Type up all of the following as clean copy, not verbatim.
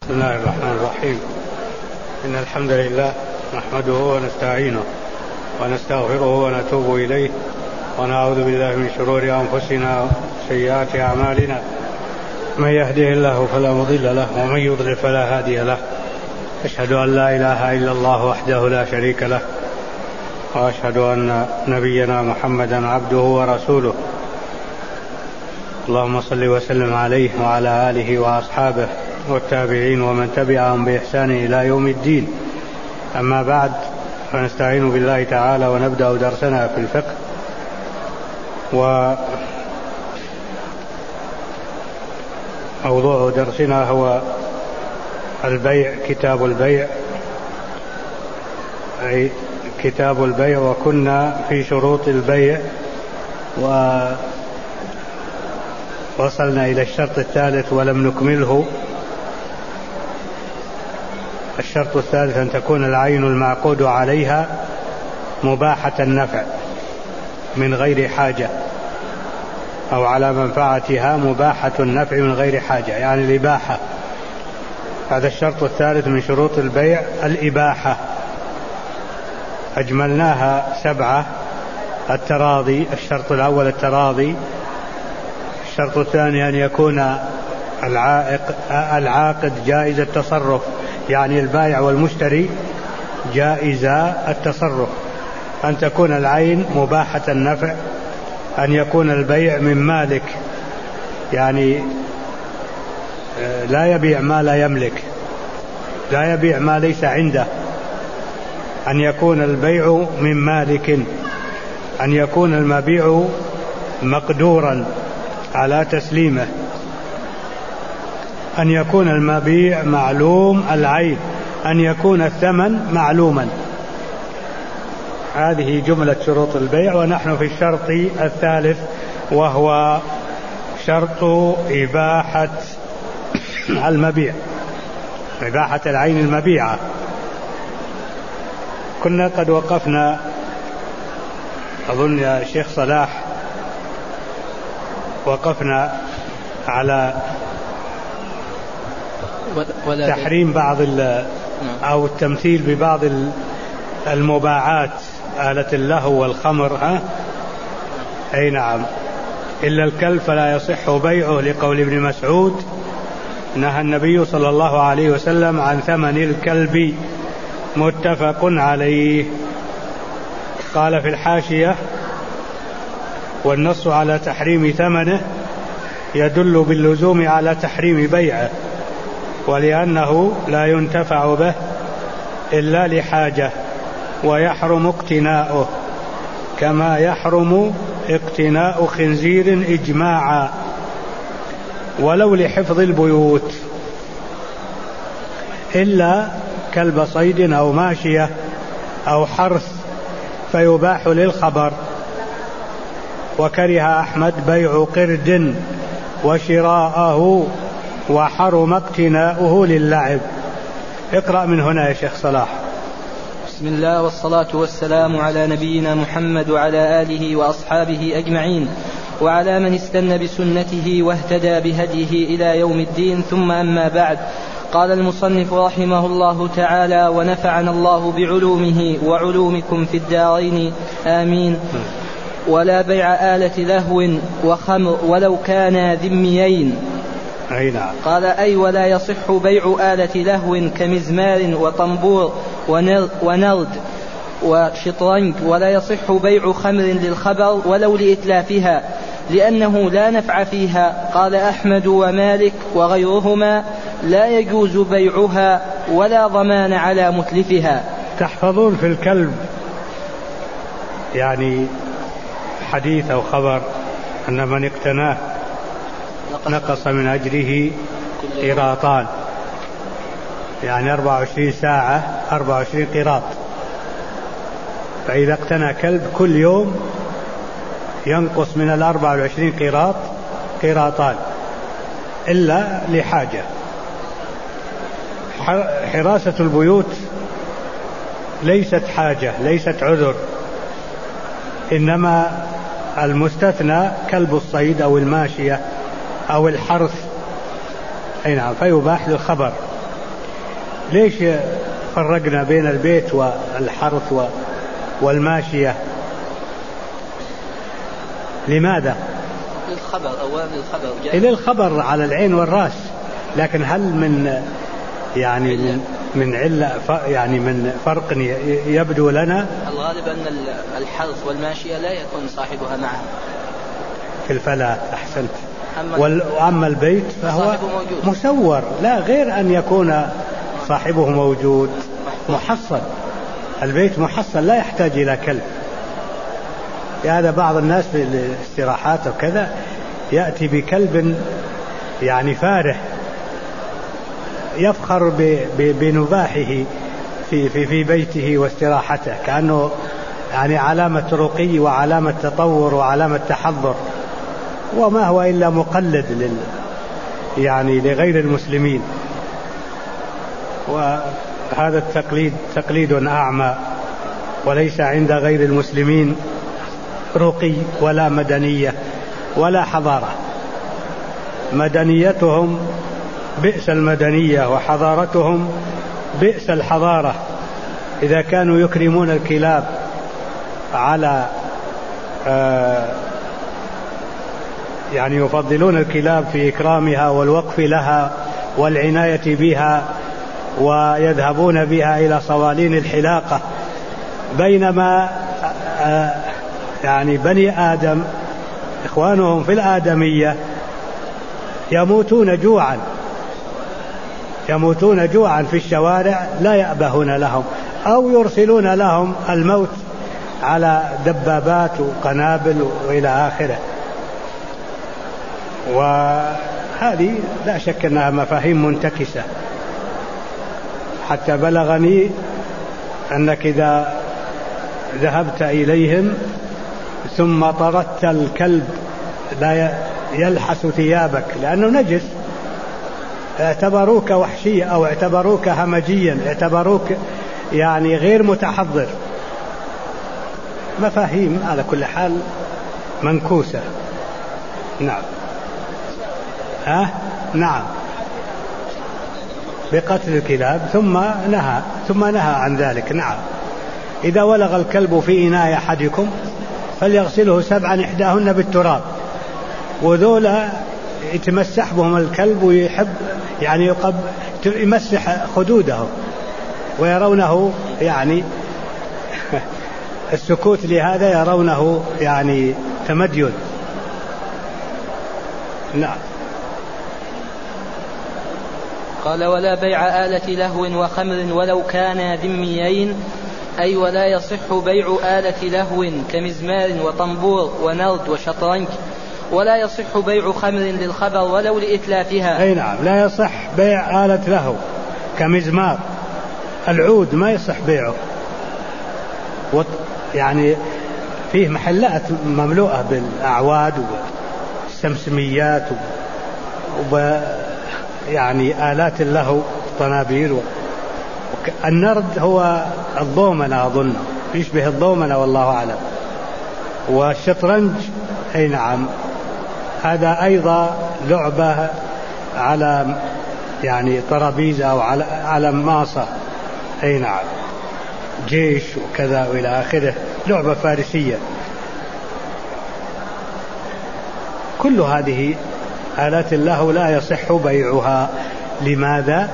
بسم الله الرحمن الرحيم. إن الحمد لله نحمده ونستعينه ونستغفره ونتوب إليه ونعوذ بالله من شرور أنفسنا وسيئات أعمالنا. من يهده الله فلا مضل له ومن يضلل فلا هادي له. أشهد أن لا إله إلا الله وحده لا شريك له وأشهد أن نبينا محمدا عبده ورسوله. اللهم صل وسلم عليه وعلى آله وأصحابه والتابعين ومن تبعهم بإحسان إلى يوم الدين. أما بعد، فنستعين بالله تعالى ونبدأ درسنا في الفقه. وموضوع درسنا هو البيع، كتاب البيع، أي كتاب البيع. وكنا في شروط البيع ووصلنا إلى الشرط الثالث ولم نكمله. الشرط الثالث أن تكون العين المعقود عليها مباحة النفع من غير حاجة، أو على منفعتها مباحة النفع من غير حاجة، يعني الإباحة. هذا الشرط الثالث من شروط البيع، الإباحة. أجملناها 7. التراضي، الشرط الأول التراضي. الشرط الثاني أن يكون العاقد جائز التصرف، يعني البائع والمشتري جائز التصرف. أن تكون العين مباحة النفع، أن يكون البيع من مالك، يعني لا يبيع ما لا يملك، لا يبيع ما ليس عنده. أن يكون البيع من مالك، أن يكون المبيع مقدورا على تسليمه، أن يكون المبيع معلوم العين، أن يكون الثمن معلوما. هذه جملة شروط البيع. ونحن في الشرط الثالث وهو شرط إباحة المبيع، إباحة العين المبيعة. كنا قد وقفنا، أظن يا شيخ صلاح، وقفنا على تحريم بعض أو التمثيل ببعض المباعات، آلة اللهو والخمر. أي نعم. إلا الكلب فلا يصح بيعه، لقول ابن مسعود: نهى النبي صلى الله عليه وسلم عن ثمن الكلب. متفق عليه. قال في الحاشية: والنص على تحريم ثمنه يدل باللزوم على تحريم بيعه، ولأنه لا ينتفع به إلا لحاجة، ويحرم اقتناؤه كما يحرم اقتناء خنزير إجماعا، ولو لحفظ البيوت، إلا كلب صيد أو ماشية أو حرث فيباح للخبر. وكره أحمد بيع قرد وشراءه، وحرم اقتناؤه للعب. اقرأ من هنا يا شيخ صلاح. بسم الله والصلاة والسلام على نبينا محمد وعلى آله وأصحابه أجمعين، وعلى من استنى بسنته واهتدى بهديه إلى يوم الدين. ثم أما بعد. قال المصنف رحمه الله تعالى: ونفعنا الله بعلومه وعلومكم في الدارين آمين. ولا بيع آلة لهو وخمر ولو كانا ذميين. أي نعم. قال: أي ولا يصح بيع آلة لهو كمزمار وطنبور ونرد وشطرنج، ولا يصح بيع خمر للخبر ولو لإتلافها، لأنه لا نفع فيها. قال أحمد ومالك وغيرهما: لا يجوز بيعها ولا ضمان على متلفها. تحفظون في الكلب يعني حديث أو خبر أن من اقتناه نقص من أجره قيراطان، يعني 24 ساعة 24 قيراط. فإذا اقتنى كلب كل يوم ينقص من 24 قيراط قيراطان، إلا لحاجة. حراسة البيوت ليست حاجة، ليست عذر، إنما المستثنى كلب الصيد أو الماشية أو الحرث، أي نعم، فيباح للخبر. ليش فرقنا بين البيت والحرث والماشية؟ لماذا؟ للخبر، أولا للخبر إلى الخبر على العين والرأس، لكن هل من يعني من علة يعني من فرق يبدو لنا؟ الغالب أن الحرث والماشية لا يكون صاحبها معها في الفلاة. أحسنت. وأما البيت فهو مسور، لا غير أن يكون صاحبه موجود محصن. البيت محصن لا يحتاج إلى كلب. هذا بعض الناس في الاستراحات وكذا يأتي بكلب يعني فارح يفخر بنباحه في بيته واستراحته، كأنه يعني علامة رقي وعلامة تطور وعلامة تحضر، وما هو إلا مقلد يعني لغير المسلمين. وهذا التقليد تقليد أعمى، وليس عند غير المسلمين رقي ولا مدنية ولا حضارة. مدنيتهم بئس المدنية، وحضارتهم بئس الحضارة. إذا كانوا يكرمون الكلاب على يعني يفضلون الكلاب في إكرامها والوقف لها والعناية بها، ويذهبون بها إلى صوالين الحلاقة، بينما يعني بني آدم إخوانهم في الآدمية يموتون جوعا في الشوارع، لا يأبهون لهم أو يرسلون لهم الموت على دبابات وقنابل وإلى آخره. وهذه لا شك أنها مفاهيم منتكسة، حتى بلغني أنك إذا ذهبت إليهم ثم طردت الكلب لا يلحس ثيابك لأنه نجس، اعتبروك وحشيا أو اعتبروك همجيا، اعتبروك يعني غير متحضر. مفاهيم على كل حال منكوسة. نعم. نعم، بقتل الكلاب ثم نهى عن ذلك. نعم. إذا ولغ الكلب في إناء أحدكم فليغسله 7 إحداهن بالتراب. وذولا يتمسح بهم الكلب ويحب يعني يمسح خدوده ويرونه يعني السكوت لهذا يرونه يعني تمدين. نعم. قال: ولا بيع آلة لهو وخمر ولو كانا ذميين، أي ولا يصح بيع آلة لهو كمزمار وطنبور ونرد وشطرنج، ولا يصح بيع خمر للخبر ولو لإتلافها. أي نعم، لا يصح بيع آلة لهو كمزمار. العود ما يصح بيعه، يعني فيه محلات مملوءة بالأعواد والسمسميات يعني آلات اللهو طنابير. النرد هو الضومنة أظن، يشبه الضومنة والله أعلم. والشطرنج أي نعم، هذا أيضا لعبة على يعني طرابيزة أو على ماصة. أي نعم، جيش وكذا وإلى آخره، لعبة فارسية. كل هذه آلات اللهو لا يصح بيعها. لماذا؟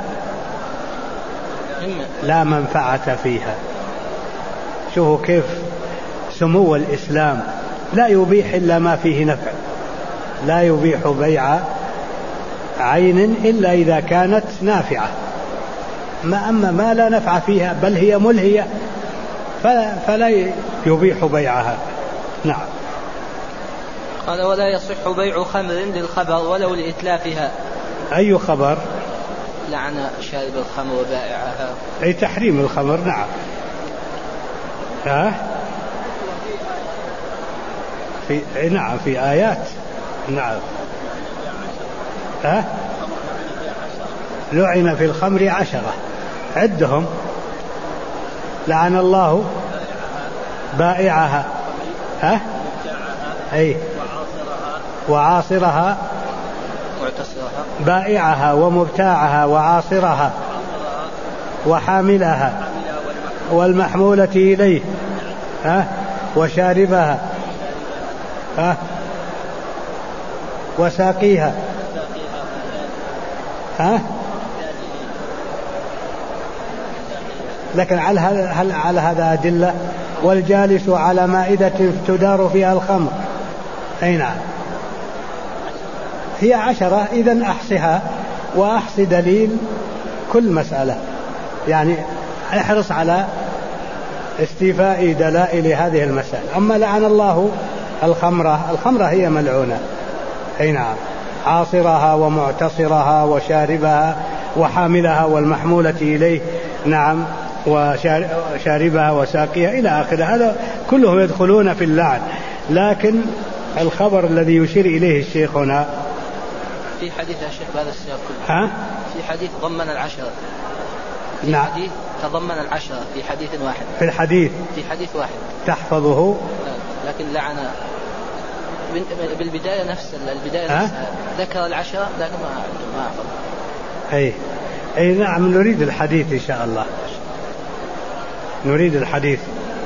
لا منفعة فيها. شوفوا كيف سمو الإسلام لا يبيح إلا ما فيه نفع، لا يبيح بيع عين إلا إذا كانت نافعة. أما ما لا نفع فيها بل هي ملهية فلا يبيح بيعها. نعم. قال: ولا يصح بيع خمر للخبر ولو لإتلافها. أي خبر؟ لعن شارب الخمر وبائعها. أي تحريم الخمر. نعم. نعم في آيات. نعم. لعن في الخمر 10 عدهم. لعن الله بائعها أي وعاصرها، بائعها ومبتاعها وعاصرها وحاملها والمحمولة إليه وشاربها وساقيها لكن هل على هذا أدلة؟ والجالس على مائدة تدار فيها الخمر. أي نعم، هي 10. إذن أحصها وأحص دليل كل مسألة، يعني احرص على استيفاء دلائل هذه المسألة. أما لعن الله الخمرة هي ملعونة. أي نعم، عاصرها ومعتصرها وشاربها وحاملها والمحمولة إليه، نعم، وشاربها وساقيها إلى آخره، هذا كلهم يدخلون في اللعن. لكن الخبر الذي يشير إليه الشيخ هنا في حديث يا شيخ بهذا السياق كله، في حديث ضمن العشرة، نعم، حديث تضمن العشرة في حديث واحد، في حديث واحد تحفظه، لكن لعن بالبداية نفسها ذكر العشرة لكن ما أحفظ. أي نعم، نريد الحديث إن شاء الله، نريد الحديث.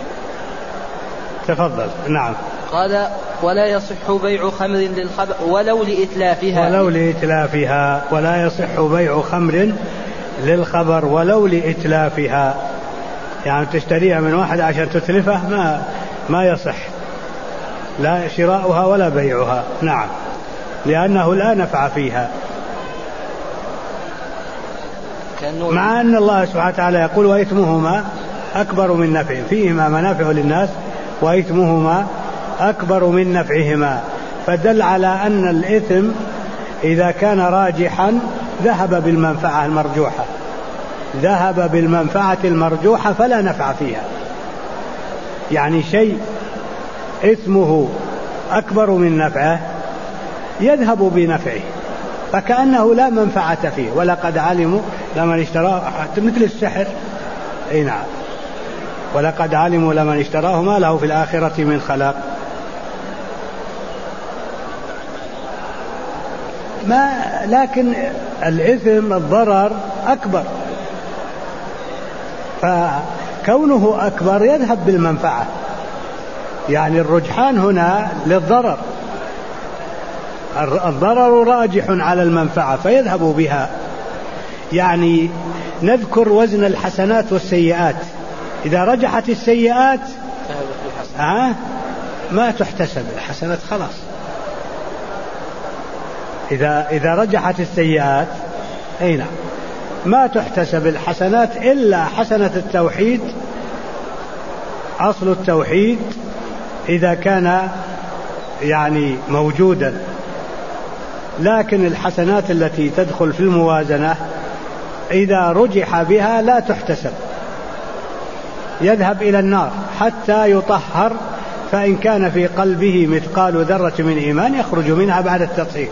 تفضل. نعم. قال ولا يصح بيع خمر للخبر ولو لإتلافها. ولا يصح بيع خمر للخبر ولو لإتلافها، يعني تشتريها من واحد عشان تتلفه ما يصح لا شراؤها ولا بيعها. نعم، لأنه لا نفع فيها، مع أن الله سبحانه وتعالى يقول وإثمهما أكبر من نفعهم، فيهما منافع للناس وإثمهما أكبر من نفعهما، فدل على أن الإثم إذا كان راجحا ذهب بالمنفعة المرجوحة فلا نفع فيها. يعني شيء إثمه أكبر من نفعه يذهب بنفعه، فكأنه لا منفعة فيه. ولقد علموا لمن اشتراه، مثل السحر. أي نعم، ولقد علموا لمن اشتراه ما له في الآخرة من خلاق. لكن الإثم الضرر أكبر، فكونه أكبر يذهب بالمنفعة، يعني الرجحان هنا للضرر، الضرر راجح على المنفعة فيذهب بها. يعني نذكر وزن الحسنات والسيئات، إذا رجحت السيئات ما تحتسب الحسنات خلاص. إذا رجحت السيئات أي نعم ما تحتسب الحسنات إلا حسنة التوحيد، أصل التوحيد إذا كان يعني موجودا. لكن الحسنات التي تدخل في الموازنة إذا رجح بها لا تحتسب، يذهب إلى النار حتى يطهر، فإن كان في قلبه مثقال ذرة من إيمان يخرج منها بعد التطهير.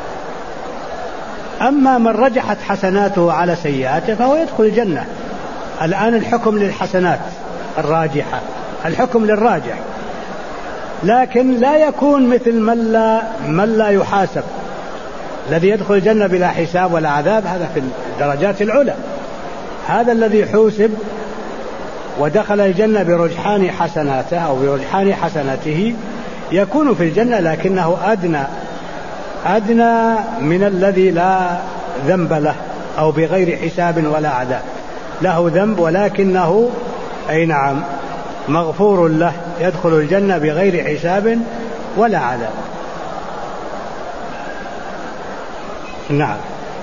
أما من رجحت حسناته على سيئاته فهو يدخل الجنة. الآن الحكم للحسنات الراجحة، الحكم للراجح، لكن لا يكون مثل من لا يحاسب. الذي يدخل الجنة بلا حساب ولا عذاب هذا في الدرجات العلى، هذا الذي حوسب ودخل الجنة برجحان حسناته أو برجحان حسناته يكون في الجنة، لكنه أدنى من الذي لا ذنب له أو بغير حساب ولا عذاب، له ذنب ولكنه أي نعم مغفور له، يدخل الجنة بغير حساب ولا عذاب. نعم.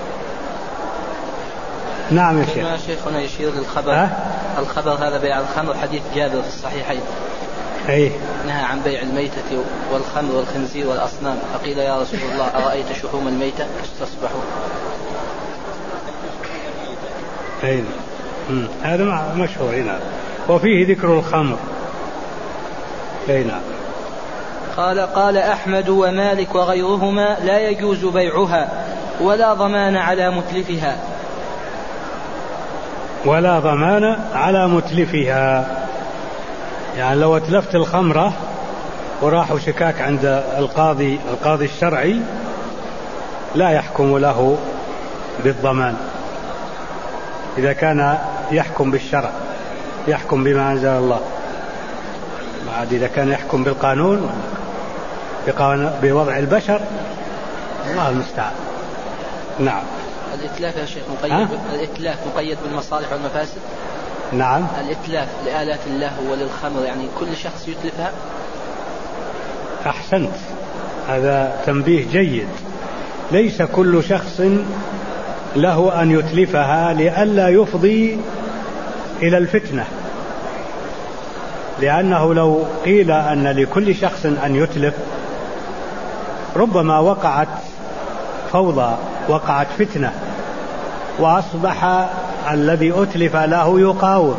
نعم يا شيخ. شيخنا يشير للخبر الخبر هذا بيع الخمر، حديث جابر في الصحيحين نهى عن بيع الميتة والخمر والخنزير والأصنام، فقيل يا رسول الله أرأيت شحوم الميتة استصبحوا. هذا مشهور هنا، وفيه ذكر الخمر. قال أحمد ومالك وغيرهما لا يجوز بيعها ولا ضمان على متلفها. يعني لو اتلفت الخمرة وراحوا شكاك عند القاضي الشرعي لا يحكم له بالضمان إذا كان يحكم بالشرع، يحكم بما أنزل الله. بعد إذا كان يحكم بالقانون بوضع البشر، الله المستعان. نعم. الإتلاف يا شيخ مقيد الإتلاف مقيد بالمصالح والمفاسد؟ نعم. الإتلاف لآلات اللهو وللخمر، يعني كل شخص يتلفها؟ أحسنت، هذا تنبيه جيد. ليس كل شخص له أن يتلفها لئلا يفضي إلى الفتنة، لأنه لو قيل أن لكل شخص أن يتلف ربما وقعت فوضى، وقعت فتنة، وأصبح الذي أتلف له يقاوم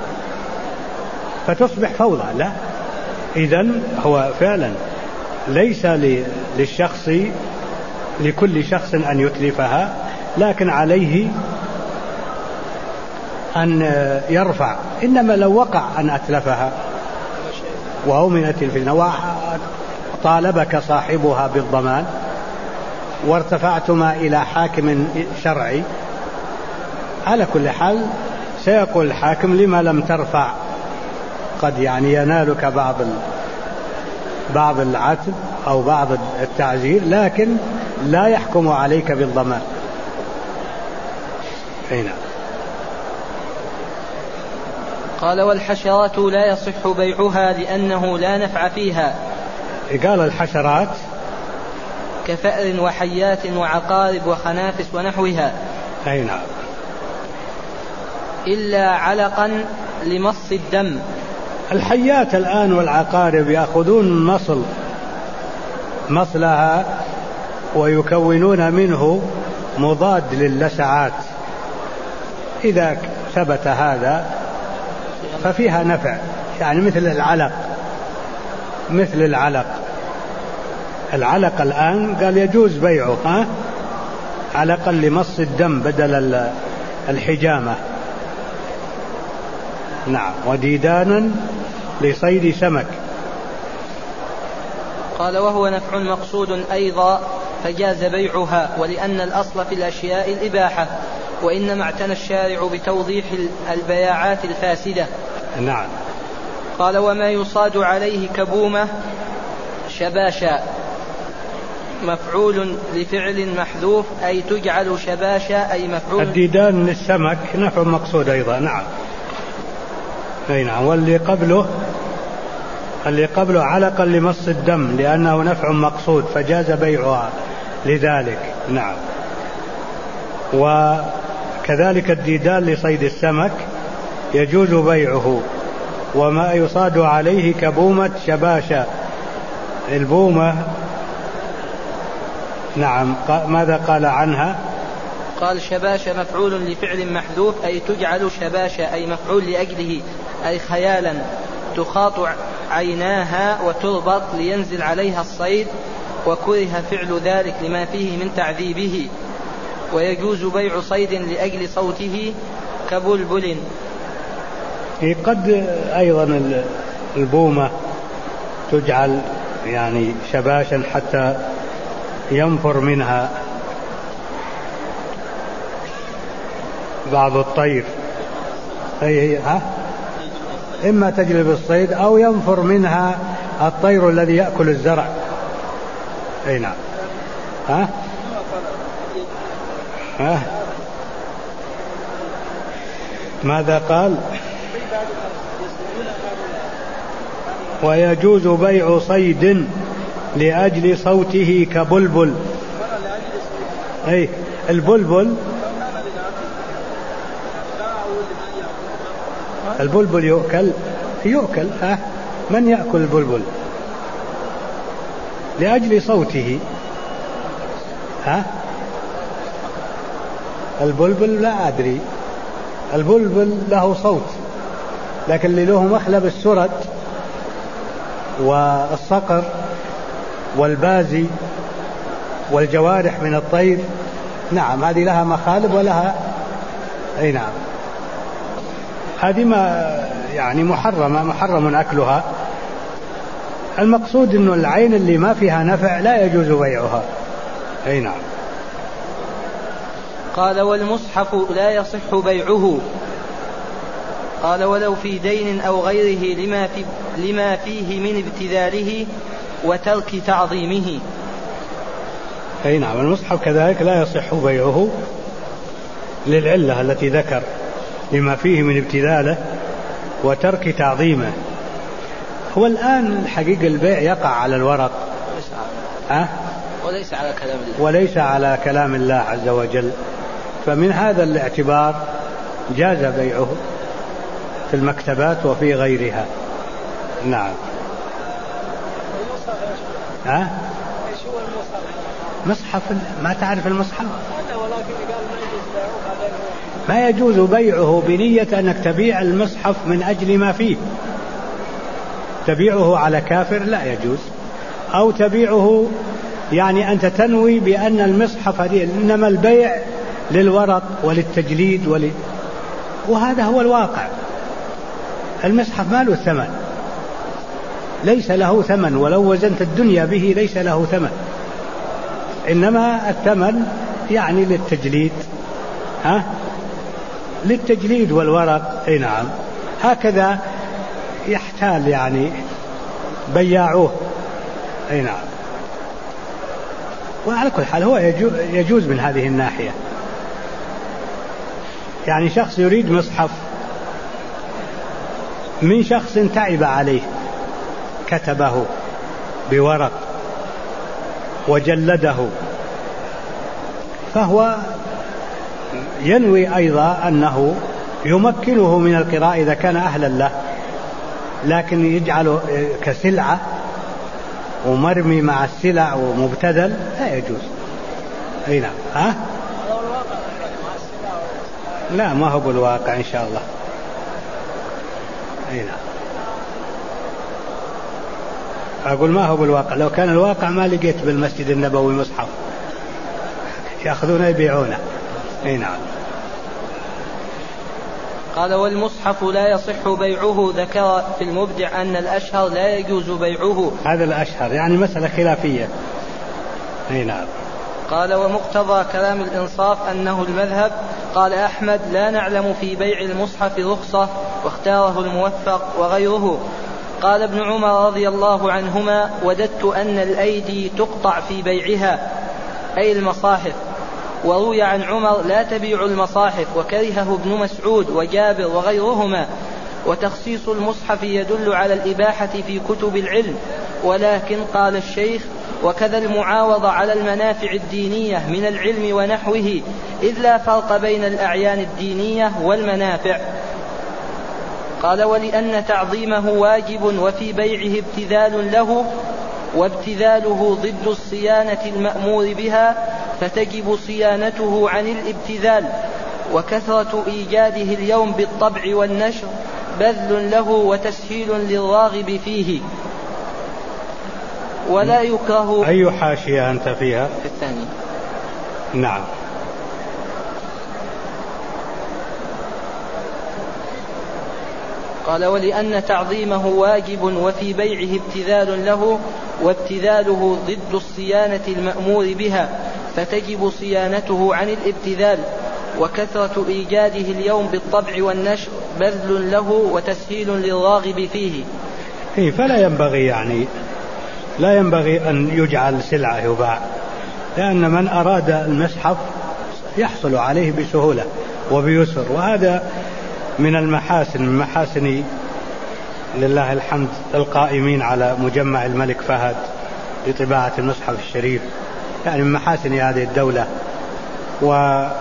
فتصبح فوضى. لا، إذن هو فعلا ليس للشخص لكل شخص أن يتلفها، لكن عليه أن يرفع. إنما لو وقع أن أتلفها وأمنت الفتنة وطالبك صاحبها بالضمان وارتفعتما إلى حاكم شرعي، على كل حال سيقول الحاكم لما لم ترفع، قد يعني ينالك بعض العتب أو بعض التعزير، لكن لا يحكم عليك بالضمان. هنا قال والحشرات لا يصح بيعها لأنه لا نفع فيها. قال الحشرات كفأر وحيات وعقارب وخنافس ونحوها. أي نعم. إلا علقا لمص الدم. الحيات الآن والعقارب يأخذون مصلها ويكونون منه مضاد للسعات، إذا ثبت هذا ففيها نفع، يعني مثل العلق الآن قال يجوز بيعه علقا لمص الدم بدل الحجامة. نعم. وديدانا لصيد سمك. قال وهو نفع مقصود أيضا فجاز بيعها، ولأن الأصل في الأشياء الإباحة، وإنما اعتنى الشارع بتوضيح البياعات الفاسدة. نعم. قال وما يصاد عليه كبومة شباشا، مفعول لفعل محذوف أي تجعل شباشا أي مفعول. الديدان للسمك نفع مقصود أيضا. نعم. أي نعم. واللي قبله علقا لمص الدم لأنه نفع مقصود فجاز بيعها لذلك. نعم. وكذلك الديدان لصيد السمك يجوز بيعه. وما يصاد عليه كبومة شباشة، البومة. نعم. ماذا قال عنها؟ قال شباشة مفعول لفعل محذوف أي تجعل شباشة أي مفعول لأجله، أي خيالا تخاط عيناها وتربط لينزل عليها الصيد، وكره فعل ذلك لما فيه من تعذيبه. ويجوز بيع صيد لأجل صوته كبلبل. قد أيضا البومة تجعل يعني شباشا حتى ينفر منها بعض الطير، إما تجلب الصيد أو ينفر منها الطير الذي يأكل الزرع. أي نعم. ماذا قال؟ ويجوز بيع صيد لأجل صوته كبلبل. أي البلبل يؤكل من يأكل البلبل لأجل صوته؟ البلبل لا أدري، البلبل له صوت، لكن اللي له مخلب السرد والصقر والبازي والجوارح من الطير، نعم هذه لها مخالب ولها. أي نعم. هذه ما يعني محرم أكلها. المقصود أنه العين اللي ما فيها نفع لا يجوز بيعها. أي نعم. قال والمصحف لا يصح بيعه. قال ولو في دين أو غيره لما فيه من ابتذاله وترك تعظيمه. أي نعم. المصحف كذلك لا يصح بيعه للعلة التي ذكر، لما فيه من ابتذاله وترك تعظيمه. هو الآن الحقيقة البيع يقع على الورق وليس على كلام الله عز وجل، فمن هذا الاعتبار جاز بيعه في المكتبات وفي غيرها. نعم. مصحف ما تعرف المصحف؟ ما يجوز بيعه بنية أنك تبيع المصحف من أجل ما فيه، تبيعه على كافر لا يجوز، أو تبيعه يعني أنت تنوي بأن المصحف هذه، إنما البيع للورق وللتجليد وهذا هو الواقع. المصحف ما له ثمن، ليس له ثمن، ولو وزنت الدنيا به ليس له ثمن، إنما الثمن يعني للتجليد، للتجليد والورق. أي نعم. هكذا يحتال يعني بياعوه. أي نعم. وعلى كل حال هو يجوز من هذه الناحية. يعني شخص يريد مصحف من شخص تعب عليه، كتبه بورق وجلده، فهو ينوي أيضا أنه يمكنه من القراءة إذا كان أهلا له، لكن يجعله كسلعة ومرمي مع السلع ومبتذل لا يجوز. أي نعم. لا ما هو بالواقع إن شاء الله. أي نعم. أقول ما هو بالواقع، لو كان الواقع ما لقيت بالمسجد النبوي مصحف يأخذون يبيعونه. أي نعم. قال والمصحف لا يصح بيعه. ذكر في المبدع أن الأشهر لا يجوز بيعه. هذا الأشهر يعني مسألة خلافية. أي نعم. قال ومقتضى كلام الإنصاف أنه المذهب. قال أحمد لا نعلم في بيع المصحف رخصة، واختاره الموفق وغيره. قال ابن عمر رضي الله عنهما وددت أن الأيدي تقطع في بيعها، أي المصاحف. وروي عن عمر لا تبيع المصاحف، وكرهه ابن مسعود وجابر وغيرهما. وتخصيص المصحف يدل على الإباحة في كتب العلم، ولكن قال الشيخ وكذا المعاوضة على المنافع الدينية من العلم ونحوه، إذ لا فرق بين الأعيان الدينية والمنافع. قال ولأن تعظيمه واجب وفي بيعه ابتذال له، وابتذاله ضد الصيانة المأمور بها، فتجب صيانته عن الابتذال. وكثرة إيجاده اليوم بالطبع والنشر بذل له وتسهيل للراغب فيه. ولا يكره. أي حاشية أنت فيها؟ في الثاني. نعم. قال ولأن تعظيمه واجب وفي بيعه ابتذال له، وابتذاله ضد الصيانة المأمور بها، فتجب صيانته عن الابتذال. وكثرة إيجاده اليوم بالطبع والنشر بذل له وتسهيل للراغب فيه. فلا ينبغي يعني لا ينبغي أن يجعل سلعة يباع، لأن من أراد المصحف يحصل عليه بسهولة وبيسر، وهذا من المحاسن، من محاسن لله الحمد القائمين على مجمع الملك فهد لطباعة المصحف الشريف، يعني من محاسن هذه الدولة ومن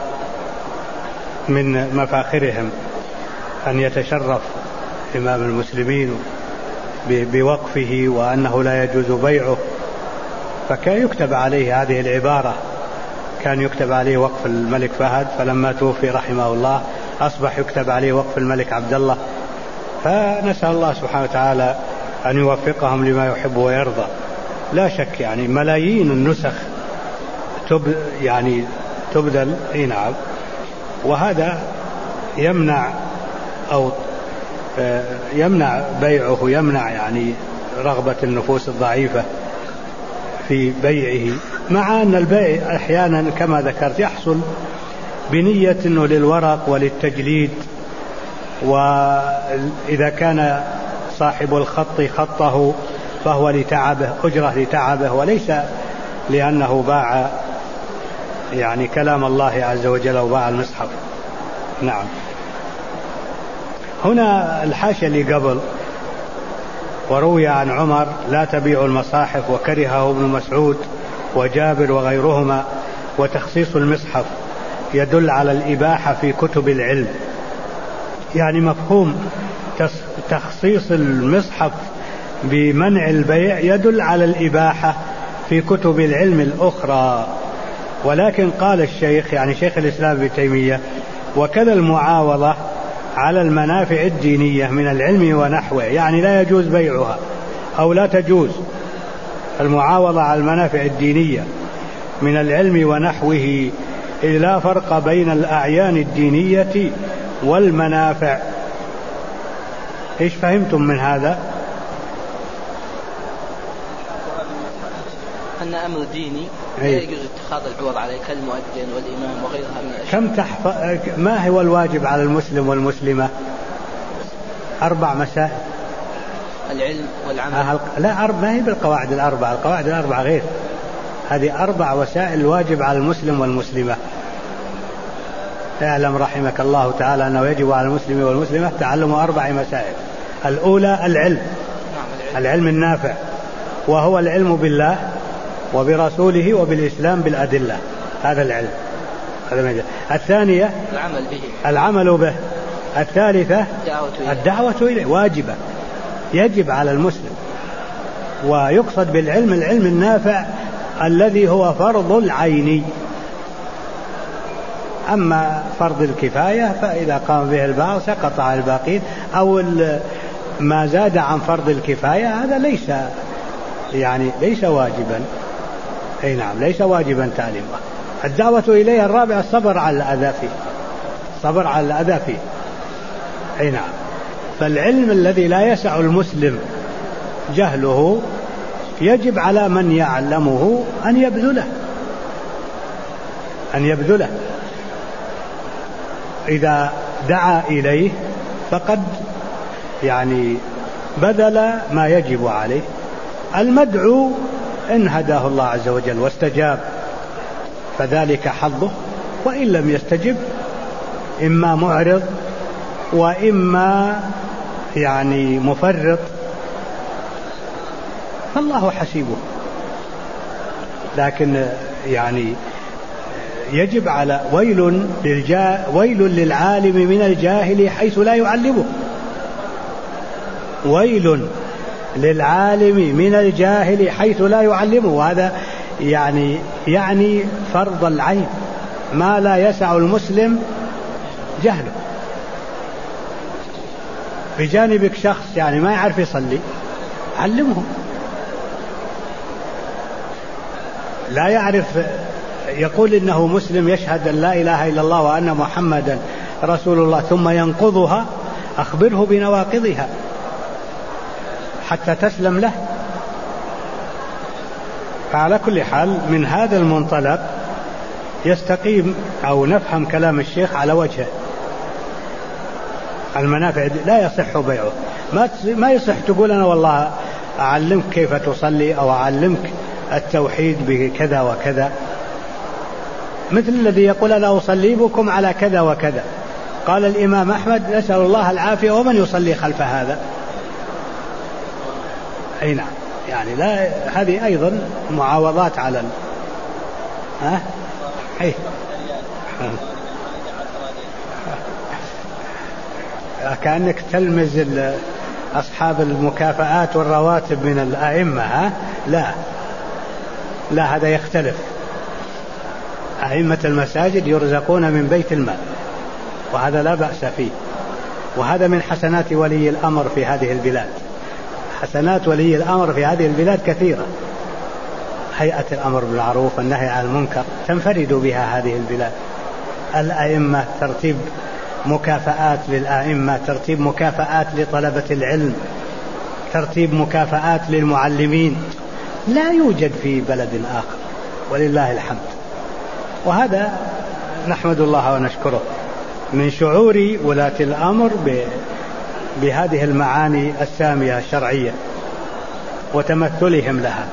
مفاخرهم أن يتشرف إمام المسلمين بوقفه وأنه لا يجوز بيعه. فكان يكتب عليه هذه العبارة، كان يكتب عليه وقف الملك فهد، فلما توفي رحمه الله أصبح يكتب عليه وقف الملك عبد الله. فنسأل الله سبحانه وتعالى أن يوفقهم لما يحب ويرضى. لا شك يعني ملايين النسخ يعني تبذل. نعم. وهذا يمنع أو يمنع بيعه، يمنع يعني رغبة النفوس الضعيفة في بيعه، مع أن البيع أحيانا كما ذكرت يحصل بنية أنه للورق وللتجليد وإذا كان صاحب الخط خطه فهو لتعبه، أجرة لتعبه، وليس لأنه باع يعني كلام الله عز وجل وباع المصحف. نعم. هنا الحاشية اللي قبل: وروي عن عمر لا تبيع المصاحف، وكرهه ابن مسعود وجابر وغيرهما، وتخصيص المصحف يدل على الإباحة في كتب العلم. يعني مفهوم تخصيص المصحف بمنع البيع يدل على الإباحة في كتب العلم الأخرى. ولكن قال الشيخ يعني شيخ الإسلام ابن تيمية: وكذا المعاوضة على المنافع الدينية من العلم ونحوه، يعني لا يجوز بيعها أو لا تجوز المعاوضة على المنافع الدينية من العلم ونحوه، إذ لا فرق بين الأعيان الدينية والمنافع. إيش فهمتم من هذا؟ أن أمر ديني لا يجوز اتخاذ العوض عليه كالمؤذن والإمام وغيرها من الأشياء. ما هو الواجب على المسلم والمسلمة؟ 4 مسائل: العلم والعمل. لا، ما هي بالقواعد الأربعة، القواعد الأربعة غير هذه. 4 وسائل الواجب على المسلم والمسلمة. اعلم رحمك الله تعالى أنه يجب على المسلم والمسلمة تعلم 4 مسائل. الأولى العلم، العلم النافع، وهو العلم بالله وبرسوله وبالإسلام بالأدلة، هذا العلم. الثانية العمل به. الثالثة الدعوة إليه، واجبة، يجب على المسلم. ويقصد بالعلم العلم النافع الذي هو فرض العين. أما فرض الكفاية فإذا قام به البعض سقط على الباقين، أو ما زاد عن فرض الكفاية هذا ليس واجبا. أي نعم، ليس واجبا تعليمه. الدعوة إليه. الرابع الصبر على الأذى فيه، الصبر على الأذى فيه. أي نعم. فالعلم الذي لا يسع المسلم جهله يجب على من يعلمه أن يبذله. إذا دعا إليه فقد بذل ما يجب عليه. المدعو إن هداه الله عز وجل واستجاب فذلك حظه، وإن لم يستجب إما معرض وإما مفرط، فالله حسيبه. لكن يجب على ويل للعالم من الجاهل حيث لا يعلمه. ويل للعالم من الجاهل حيث لا يعلمه. وهذا يعني فرض العين، ما لا يسع المسلم جهله. بجانبك شخص ما يعرف يصلي، علمه. لا يعرف يقول إنه مسلم، يشهد أن لا إله إلا الله وأن محمدا رسول الله، ثم ينقضها، أخبره بنواقضها حتى تسلم له. فعلى كل حال من هذا المنطلق يستقيم أو نفهم كلام الشيخ على وجهه. المنافع لا يصح بيعه. ما يصح تقول أنا والله أعلمك كيف تصلي أو أعلمك التوحيد بكذا وكذا، مثل الذي يقول أنا أصلي بكم على كذا وكذا. قال الإمام أحمد: نسأل الله العافية ومن يصلي خلف هذا. أي نعم. لا، هذه أيضا معاوضات على كأنك تلمز أصحاب المكافآت والرواتب من الأئمة. لا، هذا يختلف. أئمة المساجد يرزقون من بيت المال، وهذا لا بأس فيه. وهذا من حسنات ولي الأمر في هذه البلاد. حسنات ولي الأمر في هذه البلاد كثيرة. هيئة الأمر بالمعروف والنهي عن المنكر تنفرد بها هذه البلاد. الأئمة ترتيب مكافآت للأئمة، ترتيب مكافآت لطلبة العلم، ترتيب مكافآت للمعلمين، لا يوجد في بلد آخر ولله الحمد. وهذا نحمد الله ونشكره. من شعور ولاة الأمر بهذه المعاني السامية الشرعية وتمثلهم لها.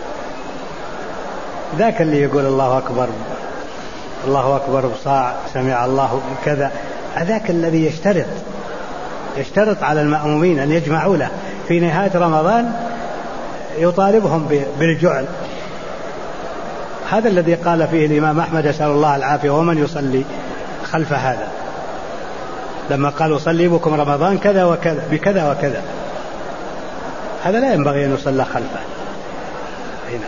ذاك اللي يقول الله أكبر الله أكبر بصاع سمع الله كذا، ذاك الذي يشترط على المأمومين أن يجمعوا له في نهاية رمضان، يطالبهم بالجعل. هذا الذي قال فيه الإمام أحمد أسأل الله العافية ومن يصلي خلف هذا، لما قالوا صلي بكم رمضان كذا وكذا بكذا وكذا، هذا لا ينبغي أن يصلى خلفه هنا.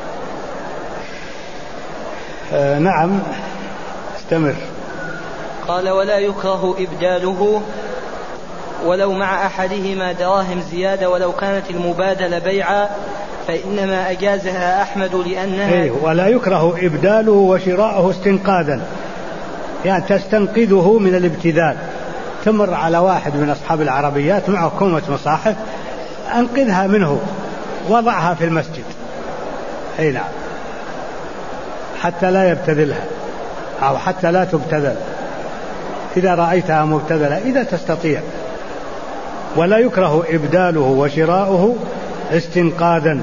نعم استمر. قال ولا يكره إبداله ولو مع أحدهما دراهم زيادة ولو كانت المبادلة بيعا، فإنما أجازها أحمد لأنها ولا يكره إبداله وشراءه استنقاذا، يعني تستنقذه من الابتذال. تمر على واحد من أصحاب العربيات معه كومة مصاحف، أنقذها منه وضعها في المسجد، نعم، حتى لا يبتذلها أو حتى لا تبتذل إذا رأيتها مبتذلة إذا تستطيع. ولا يكره إبداله وشراؤه استنقاذا.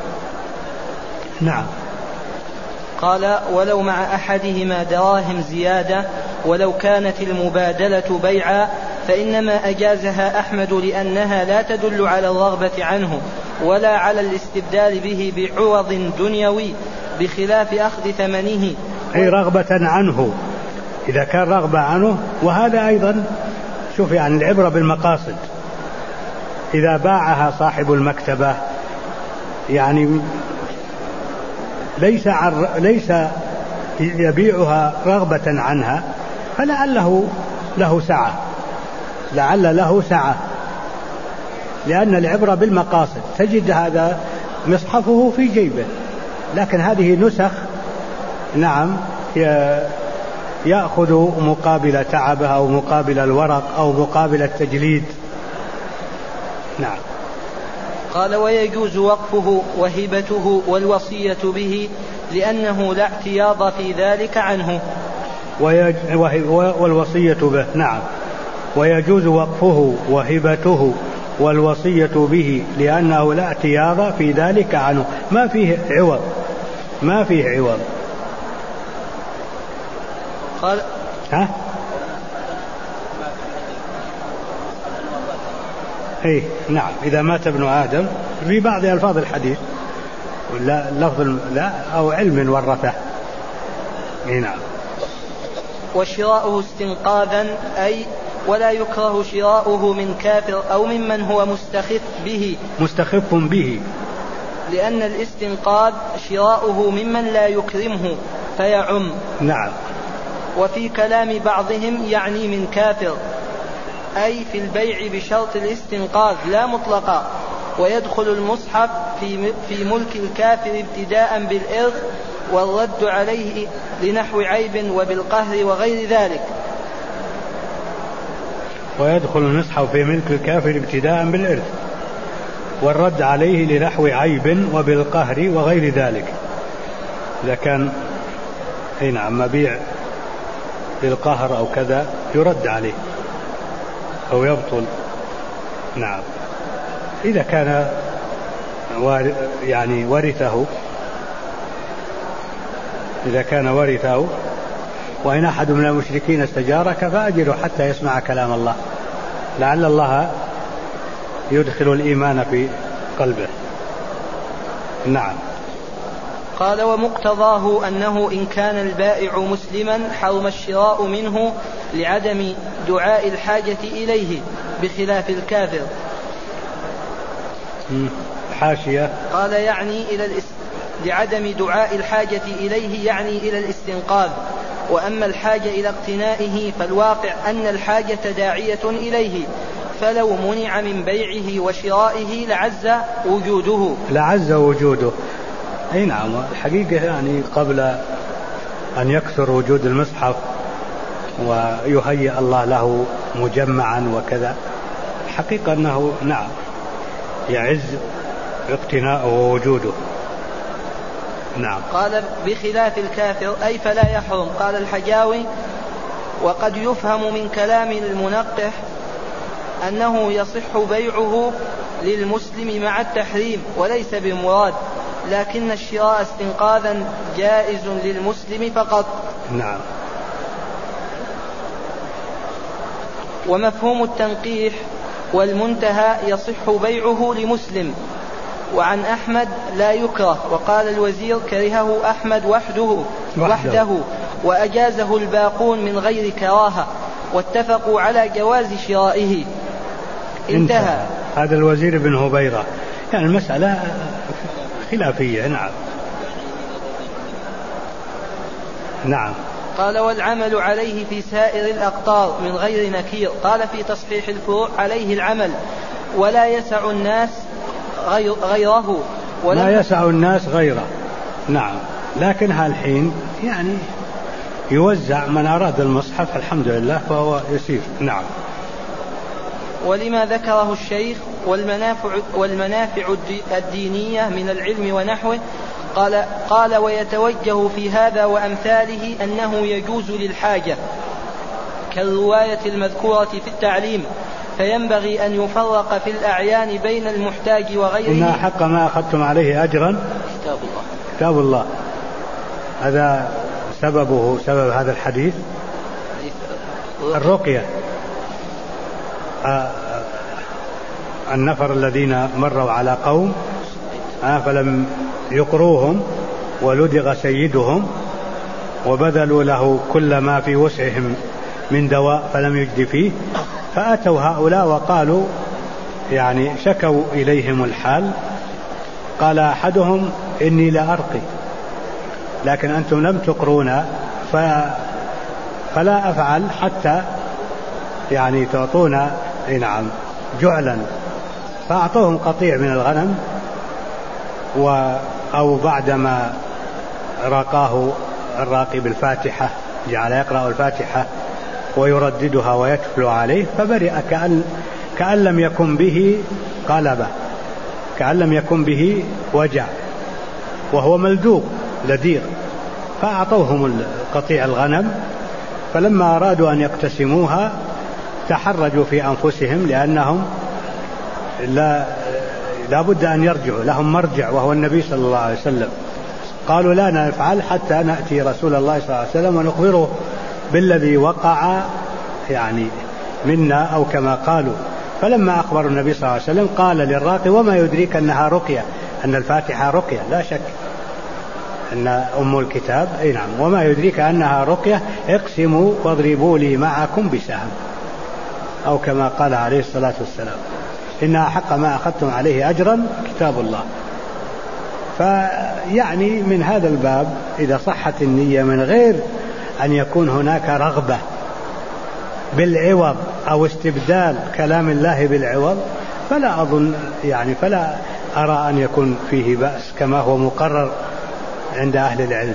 نعم. قال ولو مع أحدهما دراهم زيادة ولو كانت المبادلة بيعا، فإنما أجازها أحمد لأنها لا تدل على الرغبة عنه ولا على الاستبدال به بعوض دنيوي، بخلاف أخذ ثمنه أي رغبة عنه، إذا كان رغبة عنه. وهذا أيضا شوف يعني العبرة بالمقاصد. إذا باعها صاحب المكتبة يعني ليس يبيعها رغبة عنها، فلعله له سعة، لأن العبرة بالمقاصد. تجد هذا مصحفه في جيبه، لكن هذه نسخ، نعم، يأخذ مقابل تعبه أو مقابل الورق أو مقابل التجليد. نعم. قال ويجوز وقفه وهبته والوصية به لأنه لا اعتياض في ذلك عنه. والوصية به، نعم، ويجوز وقفه وهبته والوصية به لأنه لا اعتياض في ذلك عنه، ما فيه عوض. قال نعم، إذا مات ابن آدم في بعض ألفاظ الحديث ولا لفظ لا أو علم ورثه. نعم. وشراؤه استنقاذا أي ولا يكره شراؤه من كافر أو ممن هو مستخف به، لأن الاستنقاذ شراؤه ممن لا يكرمه فيعم. نعم. وفي كلام بعضهم يعني من كافر، أي في البيع بشرط الاستنقاذ لا مطلقا، ويدخل المصحف في ملك الكافر ابتداء بالإرث والرد عليه لنحو عيب وبالقهر وغير ذلك. ويدخل المصحف في ملك الكافر ابتداء بالإرث والرد عليه لنحو عيب وبالقهر وغير ذلك. إذا كان نعم مبيع بالقهر أو كذا يرد عليه أو يبطل. نعم. إذا كان يعني ورثه وإن أحد من المشركين استجارك فأجره حتى يسمع كلام الله، لعل الله يدخل الإيمان في قلبه. نعم. قال ومقتضاه أنه إن كان البائع مسلما حرم الشراء منه لعدم دعاء الحاجة إليه بخلاف الكافر. حاشية. قال يعني لعدم دعاء الحاجة إليه يعني إلى الاستنقاذ. وأما الحاجة إلى اقتنائه فالواقع أن الحاجة داعية إليه، فلو منع من بيعه وشرائه لعز وجوده. أي نعم. الحقيقة يعني قبل أن يكثر وجود المصحف ويهيئ الله له مجمعا وكذا، الحقيقة أنه نعم يعز اقتناءه ووجوده. نعم. قال بخلاف الكافر أي فلا يحرم. قال الحجاوي وقد يفهم من كلام المنقح أنه يصح بيعه للمسلم مع التحريم وليس بمراد، لكن الشراء استنقاذا جائز للمسلم فقط. نعم. ومفهوم التنقيح والمنتهى يصح بيعه لمسلم. وعن أحمد لا يكره، وقال الوزير كرهه أحمد وحده وأجازه الباقون من غير كراهة، واتفقوا على جواز شرائه. انتهى. هذا الوزير بن هبيرة، يعني المسألة خلافية. نعم. نعم. قال والعمل عليه في سائر الأقطار من غير نكير. قال في تصحيح الفروع عليه العمل ولا يسع الناس غيره، لا يسع الناس غيره. نعم. لكن هالحين يعني يوزع من أراد المصحف الحمد لله فهو يسير. نعم. ولما ذكره الشيخ والمنافع الدينية من العلم ونحوه قال ويتوجه في هذا وأمثاله أنه يجوز للحاجة كالرواية المذكورة في التعليم، فينبغي أن يفرق في الأعيان بين المحتاج وغيره. إن حق ما أخذتم عليه أجرا كتاب الله. هذا سبب هذا الحديث الرقية. النفر الذين مروا على قوم فلم يقروهم ولدغ سيدهم وبذلوا له كل ما في وسعهم من دواء فلم يجد فيه، فأتوا هؤلاء وقالوا يعني شكوا إليهم الحال. قال أحدهم إني لأرقي لكن أنتم لم تقرونا فلا أفعل حتى يعني تعطونا نعم جعلا. فأعطوهم قطيع من الغنم أو بعدما راقاه الراقي بالفاتحة جعل يقرأ الفاتحة ويرددها ويتفلو عليه فبرئ كأن لم يكن به قلبة، كأن لم يكن به وجع وهو ملدوغ لديغ. فأعطوهم قطيع الغنم، فلما أرادوا أن يقتسموها تحرجوا في أنفسهم لأنهم لا بد أن يرجعوا، لهم مرجع وهو النبي صلى الله عليه وسلم. قالوا لا نفعل حتى نأتي رسول الله صلى الله عليه وسلم ونخبره بالذي وقع يعني منا أو كما قالوا. فلما أخبروا النبي صلى الله عليه وسلم قال للراقي وما يدريك أنها رقية، أن الفاتحة رقية، لا شك أن أم الكتاب أي نعم، وما يدريك أنها رقية اقسموا واضربوا لي معكم بسهم، أو كما قال عليه الصلاة والسلام إنها حق ما أخذتم عليه أجرا كتاب الله. فيعني من هذا الباب إذا صحت النية من غير أن يكون هناك رغبة بالعوض أو استبدال كلام الله بالعوض فلا أظن يعني فلا أرى أن يكون فيه بأس كما هو مقرر عند أهل العلم.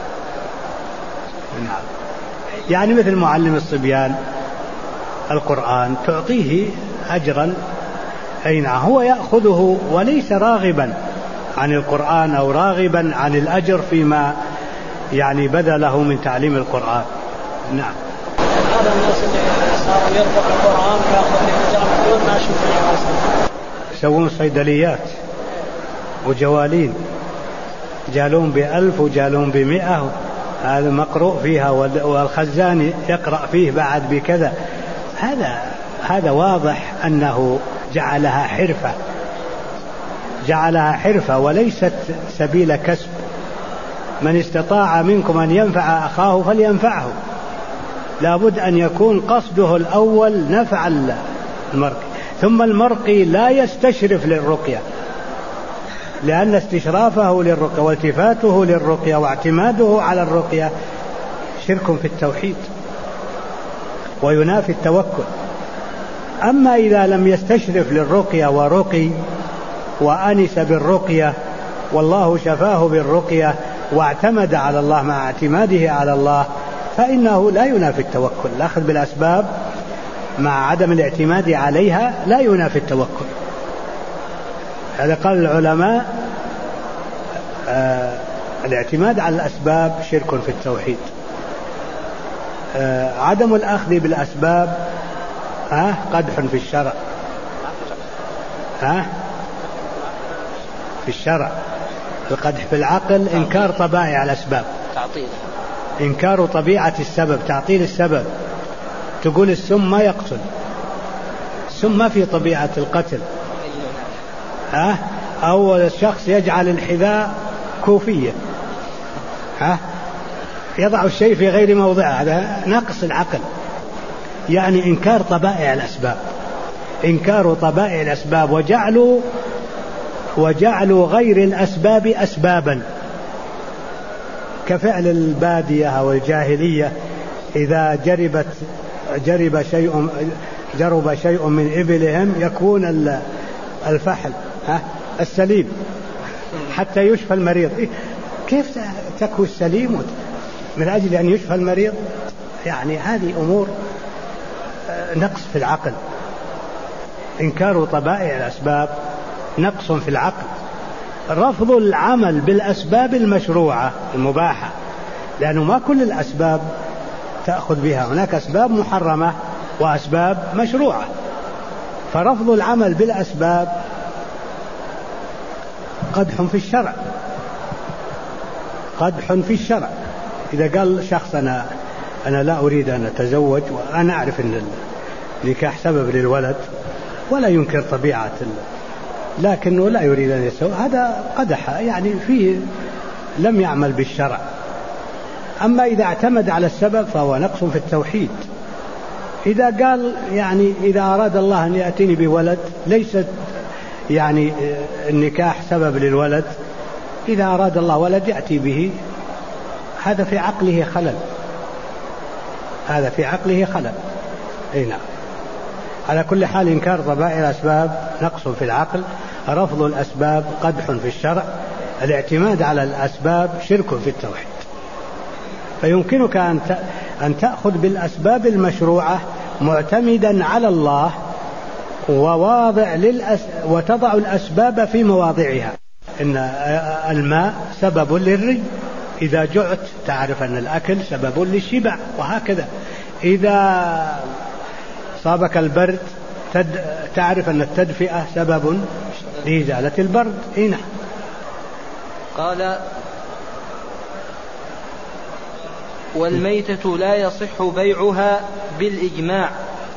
يعني مثل معلم الصبيان القرآن تعطيه أجرا أين هو يأخذه وليس راغبا عن القرآن أو راغبا عن الأجر فيما يعني بذله من تعليم القرآن. نعم. هذا الناس اللي صاروا يرفع القرآن ويأخذ الأجر بدون ما يشوفون، يسوون صيدليات وجوالين، جالون ب1000 وجالون ب100، هذا مقروء فيها والخزان يقرأ فيه بعد بكذا. هذا واضح أنه جعلها حرفة وليست سبيل كسب. من استطاع منكم أن ينفع أخاه فلينفعه، لابد أن يكون قصده الأول نفع المرقي. ثم المرقي لا يستشرف للرقية، لأن استشرافه للرقية والتفاته للرقية واعتماده على الرقية شرك في التوحيد وينافي التوكل. أما إذا لم يستشرف للرقية ورقي وأنس بالرقية والله شفاه بالرقية واعتمد على الله مع اعتماده على الله فإنه لا ينافي التوكل. الأخذ بالأسباب مع عدم الاعتماد عليها لا ينافي التوكل. هذا قال العلماء الاعتماد على الأسباب شرك في التوحيد. عدم الأخذ بالأسباب قدح في الشرع. في الشرع القدح في العقل إنكار طبائع الأسباب، إنكار طبيعة السبب، تعطيل السبب. تقول السم ما يقتل، السم ما في طبيعة القتل. أو الشخص يجعل الحذاء كوفية، يضع الشيء في غير موضعه، هذا ناقص العقل. يعني إنكار طبائع الأسباب، إنكار طبائع الأسباب، وجعلوا غير الأسباب أسبابا، كفعل البادية أو الجاهلية إذا جرب شيء من إبلهم يكون الفحل السليم حتى يشفى المريض. كيف تكوي السليم من أجل أن يشفى المريض؟ يعني هذه أمور نقص في العقل. إنكار طبائع الأسباب نقص في العقل. رفض العمل بالأسباب المشروعة المباحة، لأنه ما كل الأسباب تأخذ بها، هناك أسباب محرمة وأسباب مشروعة. فرفض العمل بالأسباب قدح في الشرع، قدح في الشرع. إذا قال شخص أنا لا أريد أن أتزوج وأنا أعرف أن النكاح سبب للولد ولا ينكر طبيعة لكنه لا يريد أن يتزوج، هذا قدح، يعني فيه لم يعمل بالشرع. أما إذا اعتمد على السبب فهو نقص في التوحيد. إذا قال يعني إذا أراد الله أن يأتيني بولد، ليست يعني النكاح سبب للولد، إذا أراد الله ولد يأتي به، هذا في عقله خلل، هذا في عقله خلل. نعم. على كل حال إنكار طبائع الأسباب نقص في العقل، رفض الأسباب قدح في الشرع، الاعتماد على الأسباب شرك في التوحيد. فيمكنك أن تأخذ بالأسباب المشروعة معتمدا على الله وتضع الأسباب في مواضعها. إن الماء سبب للري، إذا جعت تعرف أن الأكل سبب للشبع، وهكذا. إذا صابك البرد تعرف أن التدفئة سبب لإزالة البرد. هنا قال: والميتة لا يصح بيعها بالإجماع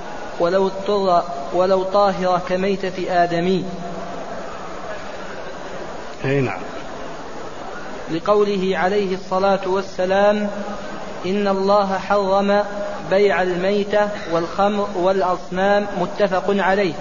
ولو طاهرة كميتة آدمي. نعم. لقوله عليه الصلاة والسلام: إن الله حرم بيع الميتة والخمر والأصنام، متفق عليه.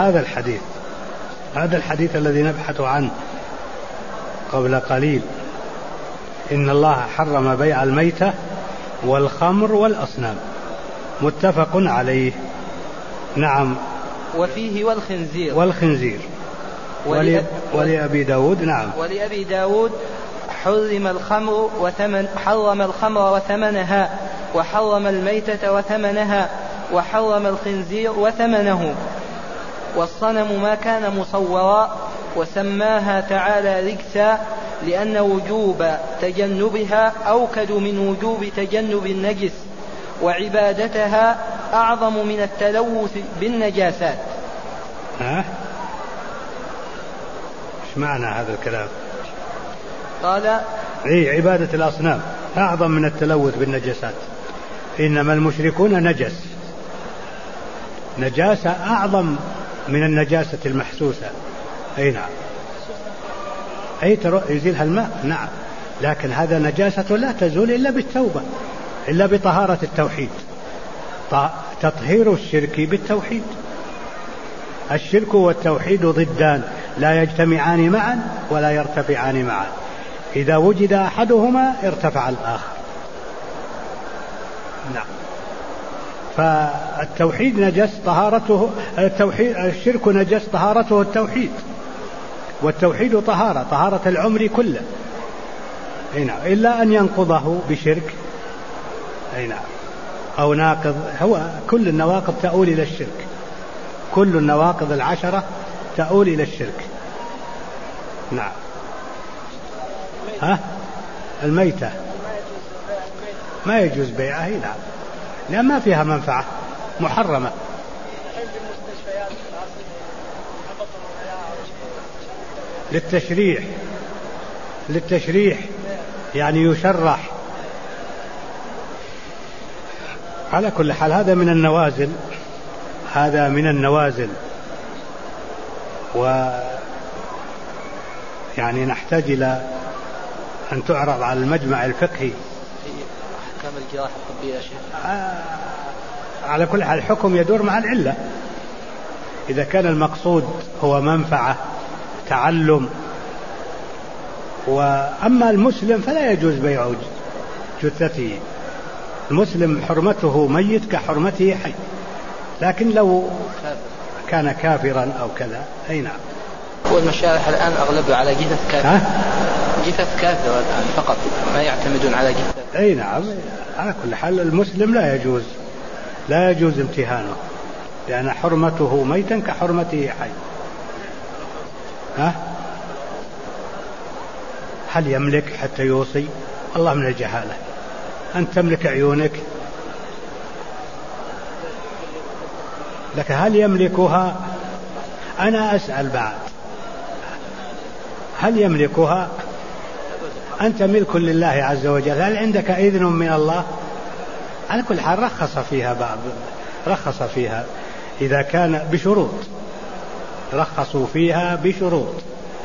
هذا الحديث الذي نبحث عنه قبل قليل، إن الله حرم بيع الميتة والخمر والأصنام، متفق عليه. نعم. وفيه والخنزير. ولأبي داود. نعم. ولأبي داود: حرم الخمر وثمنها، وحرم الميتة وثمنها، وحرم الخنزير وثمنه، والصنم ما كان مصورا، وسماها تعالى رجسا لأن وجوب تجنبها أوكد من وجوب تجنب النجس، وعبادتها أعظم من التلوث بالنجاسات. ايش معنى هذا الكلام؟ قال: عبادة الأصنام أعظم من التلوث بالنجاسات. إنما المشركون نجاسة أعظم من النجاسة المحسوسة. نعم. يزيلها الماء. نعم. لكن هذا نجاسة لا تزول إلا بالتوبة، إلا بطهارة التوحيد، تطهير الشرك بالتوحيد. الشرك والتوحيد ضدان لا يجتمعان معا ولا يرتفعان معا، إذا وجد أحدهما ارتفع الآخر. نعم. فالتوحيد نجس طهارته، الشرك نجس طهارته التوحيد، والتوحيد طهارة العمر كله. نعم. إلا أن ينقضه بشرك. نعم. أو ناقض. هو كل النواقض تؤول إلى الشرك، كل النواقض 10 تؤول إلى الشرك. نعم. الميتة ما يجوز بيعها. نعم. لا ما فيها منفعة، محرمة. للتشريح يعني يشرح. على كل حال هذا من النوازل، ويعني نحتاج إلى أن تعرض على المجمع الفقهي. أحكام الجراحة الطبية يا شيخ. على كل حال الحكم يدور مع العلة. إذا كان المقصود هو منفعة تعلم، وأما المسلم فلا يجوز بيع جثته. المسلم حرمته ميت كحرمته حي، لكن لو كان كافرا أو كذا أي نعم. والمشارح الآن أغلبها على جثث كافر. جثث كافر الآن فقط، ما يعتمدون على جثث. أي نعم. على كل حال المسلم لا يجوز امتهانه، لأن حرمته ميتا كحرمته حي. هل يملك حتى يوصي؟ الله من الجهالة. أن تملك عيونك، لك هل يملكها؟ أنا أسأل بعد، هل يملكها؟ أنت ملك لله عز وجل، هل عندك إذن من الله؟ على كل حال رخص فيها إذا كان بشروط، رخصوا فيها بشروط.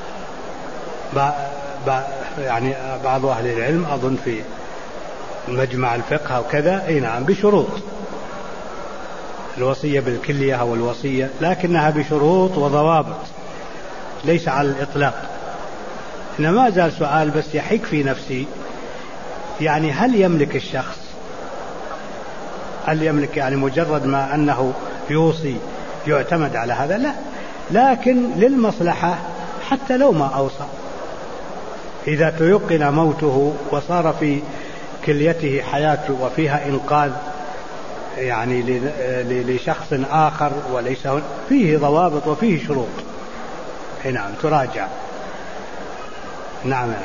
يعني بعض أهل العلم أظن في مجمع الفقه وكذا أي نعم بشروط، الوصية بالكلية أو الوصية، لكنها بشروط وضوابط، ليس على الإطلاق. ما زال سؤال بس يحك في نفسي، يعني هل يملك الشخص؟ هل يملك يعني مجرد ما أنه يوصي يعتمد على هذا؟ لا، لكن للمصلحة حتى لو ما أوصى، إذا تيقن موته وصار في كليته حياته وفيها إنقاذ يعني لشخص آخر وليس فيه ضوابط وفيه شروط، نعم تراجع. نعم.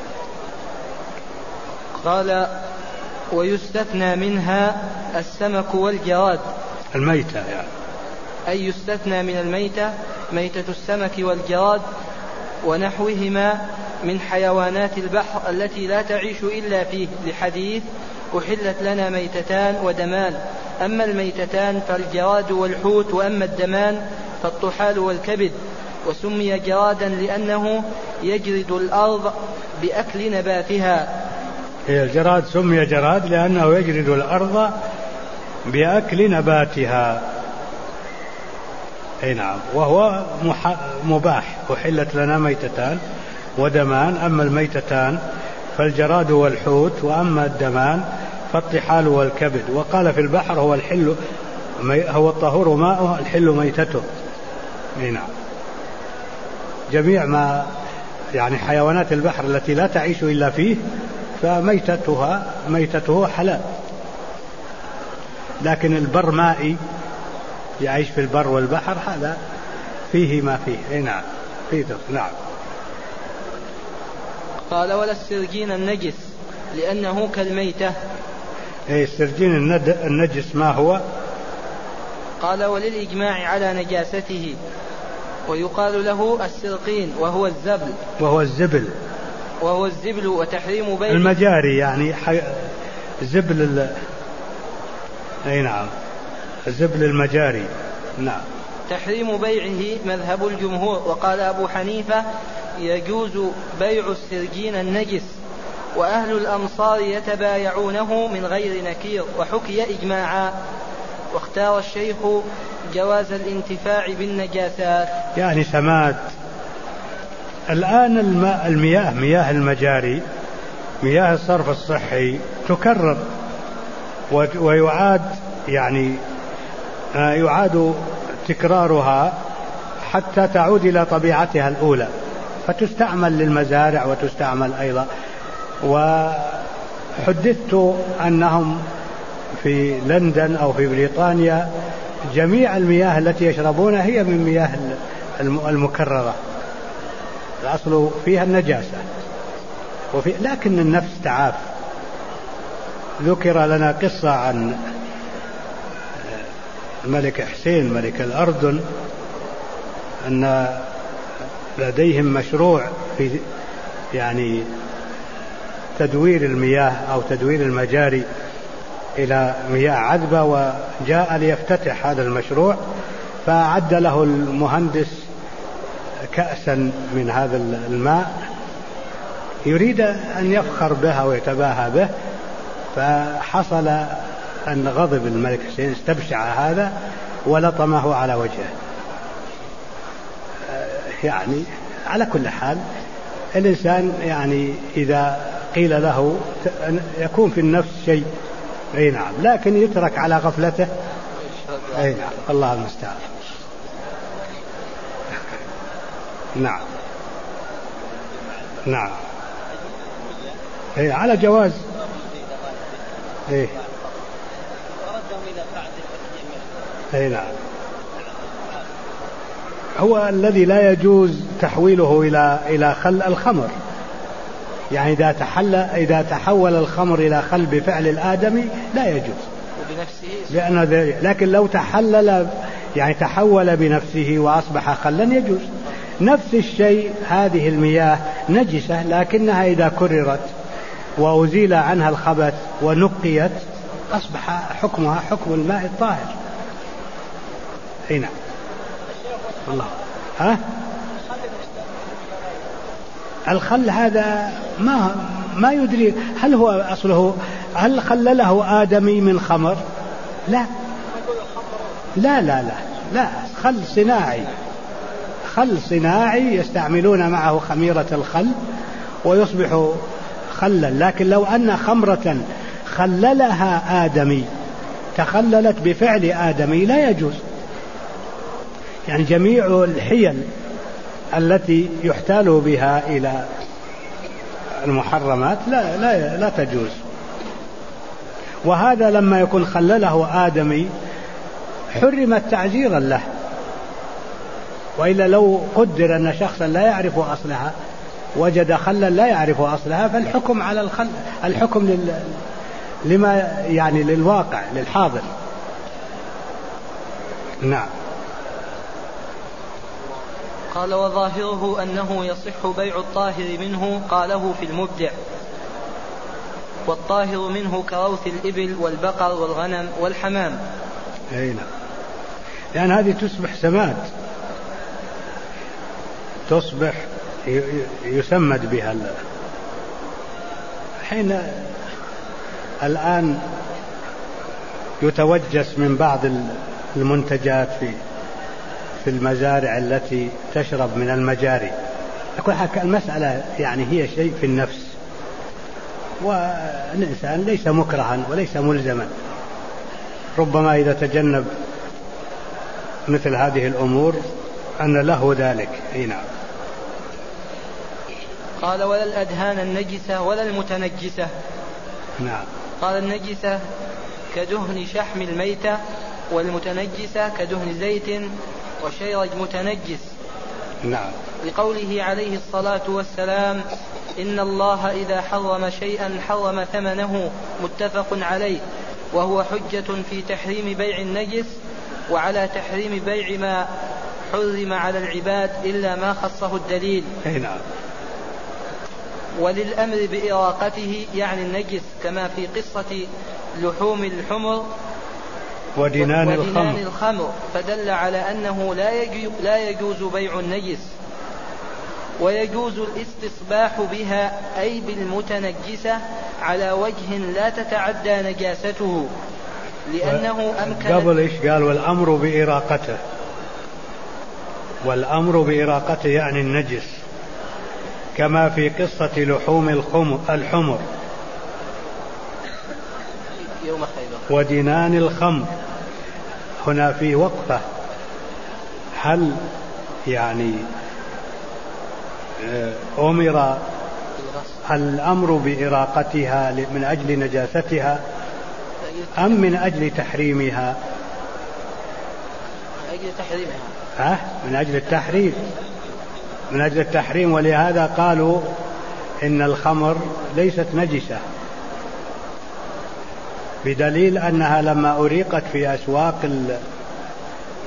قال: ويستثنى منها السمك والجراد. الميتة يعني. أي يستثنى من الميتة ميتة السمك والجراد ونحوهما من حيوانات البحر التي لا تعيش إلا فيه، لحديث: أحلت لنا ميتتان ودمان، أما الميتتان فالجراد والحوت، وأما الدمان فالطحال والكبد. وسمي جرادا لأنه يجرد الأرض بأكل نباتها. الجراد سمي جراد لأنه يجرد الأرض بأكل نباتها. أي نعم. وهو مباح. أحلت لنا ميتتان ودمان، أما الميتتان فالجراد والحوت، وأما الدمان فالطحال والكبد. وقال في البحر هو الطهور ماؤه الحل ميتته. أي نعم. جميع ما يعني حيوانات البحر التي لا تعيش إلا فيه فميتته حلال. لكن البر مائي يعيش في البر والبحر، هذا فيه ما فيه. أي نعم. فيه. نعم. قال: ولا السرجين النجس لأنه كالميتة. السرجين النجس ما هو؟ قال: وللإجماع على نجاسته، ويقال له السرقين وهو الزبل وتحريم بيع المجاري يعني زبل أي نعم، زبل المجاري. نعم. تحريم بيعه مذهب الجمهور. وقال أبو حنيفة: يجوز بيع السرجين النجس، وأهل الأمصار يتبايعونه من غير نكير، وحكي إجماعا. واختار الشيخ جواز الانتفاع بالنجاسات، يعني سماد. الآن المياه، مياه المجاري، مياه الصرف الصحي تكرر ويعاد، يعني يعاد تكرارها حتى تعود إلى طبيعتها الأولى، فتستعمل للمزارع وتستعمل أيضا. وحدثت أنهم في لندن أو في بريطانيا جميع المياه التي يشربونها هي من مياه المكررة، الأصل فيها النجاسة لكن النفس تعاف. ذكر لنا قصة عن الملك حسين ملك الأردن أن لديهم مشروع في يعني تدوير المياه أو تدوير المجاري إلى مياه عذبة، وجاء ليفتتح هذا المشروع، فأعد له المهندس كأسا من هذا الماء يريد أن يفخر به ويتباهى به، فحصل أن غضب الملك حسين، استبشع هذا ولطمه على وجهه. يعني على كل حال الإنسان يعني إذا قيل له يكون في النفس شيء أي نعم، لكن يترك على غفلته أي نعم، الله المستعان. نعم نعم على جواز. نعم. هو الذي لا يجوز تحويله إلى خل الخمر، يعني إذا تحول الخمر إلى خل بفعل الآدمي لا يجوز لأنه لكن لو تحول بنفسه وأصبح خلا يجوز. نفس الشيء هذه المياه نجسة، لكنها إذا كررت وأزيل عنها الخبث ونقيت أصبح حكمها حكم الماء الطاهر. هنا الله. الخل هذا ما يدري هل هو أصله، هل خلله آدمي من خمر؟ لا لا لا لا, لا. خل صناعي يستعملون معه خميرة الخل ويصبح خلا. لكن لو أن خمرة خللها آدمي تخللت بفعل آدمي لا يجوز. يعني جميع الحيل التي يحتال بها إلى المحرمات لا تجوز. وهذا لما يكون خلله آدمي حرمت تعزيرا له، وإلا لو قدر أن شخصا لا يعرف أصلها وجد خلا لا يعرف أصلها فالحكم على الخل، الحكم لما يعني للواقع للحاضر. نعم. قال وظاهره أنه يصح بيع الطاهر منه، قاله في المبدع. والطاهر منه كروث الإبل والبقر والغنم والحمام. نعم. يعني هذه تصبح سماد، تصبح يسمد بها حين الآن يتوجس من بعض المنتجات في المزارع التي تشرب من المجاري. أقول المسألة يعني هي شيء في النفس، والإنسان ليس مكرها وليس ملزما، ربما إذا تجنب مثل هذه الأمور أن له ذلك. نعم. قال ولا الأدهان النجسة ولا المتنجسة. نعم. قال النجسة كدهن شحم الميتة، والمتنجسة كدهن زيت وشيرج متنجس. نعم. لقوله عليه الصلاة والسلام إن الله إذا حرم شيئا حرم ثمنه، متفق عليه، وهو حجة في تحريم بيع النجس وعلى تحريم بيع ما حرم على العباد إلا ما خصه الدليل. نعم. وللأمر بإراقته يعني النجس، كما في قصة لحوم الحمر ودينان الخمر، فدل على أنه لا يجوز بيع النجس، ويجوز الاستصباح بها أي بالمتنجسة على وجه لا تتعدى نجاسته، لأنه أمكن. قبل إيش قال؟ والأمر بإراقته. والأمر بإراقته يعني النجس، كما في قصة لحوم الحمر يوم خيبر ودينان الخمر. هنا في وقفة، هل يعني أمر الأمر بإراقتها من أجل نجاستها أم من أجل تحريمها؟ من أجل التحريم. من أجل التحريم. ولهذا قالوا إن الخمر ليست نجسة، بدليل أنها لما أريقت في أسواق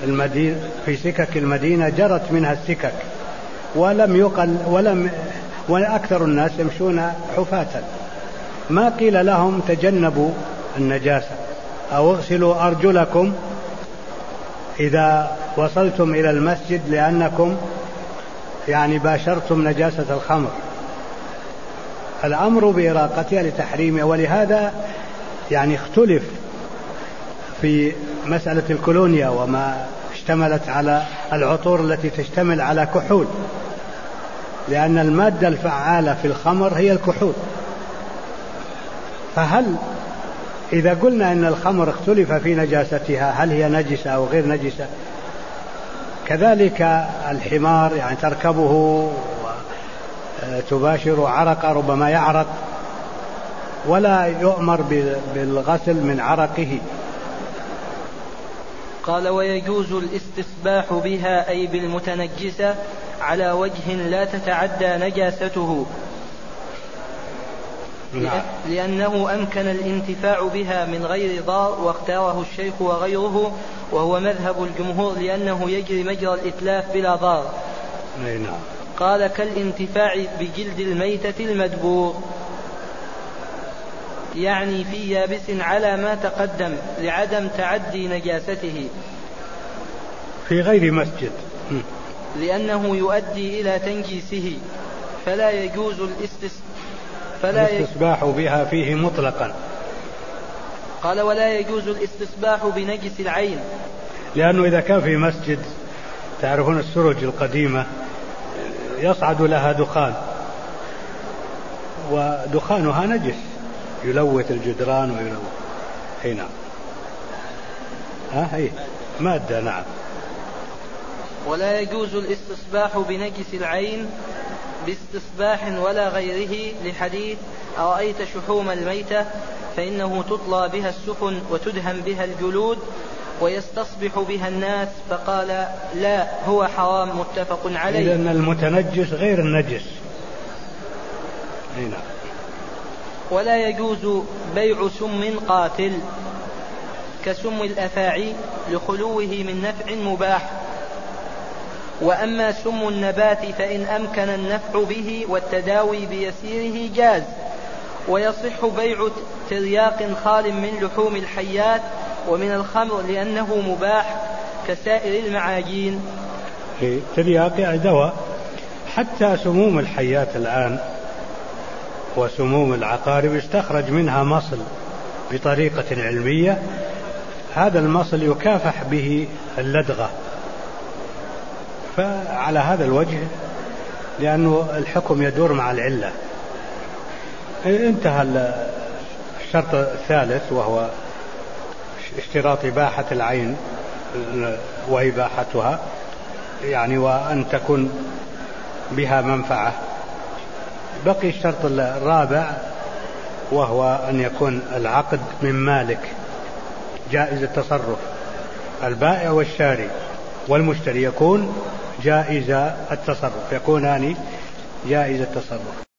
المدينة في سكك المدينة جرت منها السكك وأكثر الناس يمشون حفاة، ما قيل لهم تجنبوا النجاسة أو اغسلوا أرجلكم إذا وصلتم إلى المسجد لأنكم يعني باشرتم نجاسة الخمر. الأمر بإراقتها لتحريمها، ولهذا يعني اختلف في مسألة الكولونيا وما اشتملت على العطور التي تشتمل على كحول، لأن المادة الفعالة في الخمر هي الكحول. فهل إذا قلنا أن الخمر اختلف في نجاستها هل هي نجسة أو غير نجسة، كذلك الحمار يعني تركبه وتباشر عرق ربما يعرق ولا يؤمر بالغسل من عرقه. قال ويجوز الاستصباح بها أي بالمتنجسة على وجه لا تتعدى نجاسته، لأنه أمكن الانتفاع بها من غير ضار، واختاره الشيخ وغيره وهو مذهب الجمهور لأنه يجري مجرى الإتلاف بلا ضار. قال كالانتفاع بجلد الميتة المدبور، يعني في يابس على ما تقدم لعدم تعدي نجاسته في غير مسجد، لأنه يؤدي إلى تنجيسه، فلا يجوز الاستصباح بها فيه مطلقا. قال ولا يجوز الاستصباح بنجس العين، لأنه إذا كان في مسجد تعرفون السرج القديمة يصعد لها دخان ودخانها نجس يلوث الجدران ويلوث هنا هي مادة. نعم. ولا يجوز الاستصباح بنجس العين باستصباح ولا غيره، لحديث أرأيت شحوم الميتة فإنه تطلى بها السفن وتدهن بها الجلود ويستصبح بها الناس، فقال لا هو حرام متفق عليه. لأن المتنجس غير النجس. هنا. ولا يجوز بيع سم قاتل كسم الأفاعي لخلوه من نفع مباح، وأما سم النبات فإن أمكن النفع به والتداوي بيسيره جاز، ويصح بيع ترياق خال من لحوم الحيات ومن الخمر لأنه مباح كسائر المعاجين. ترياق يعني دواء، حتى سموم الحيات الآن وسموم العقارب يستخرج منها مصل بطريقة علمية، هذا المصل يكافح به اللدغة، فعلى هذا الوجه لأنه الحكم يدور مع العلة. انتهى الشرط الثالث وهو اشتراط إباحة العين وإباحتها، يعني وأن تكون بها منفعة. بقي الشرط الرابع وهو أن يكون العقد من مالك جائز التصرف، البائع والشاري والمشتري يكون جائز التصرف، يكونان جائز التصرف.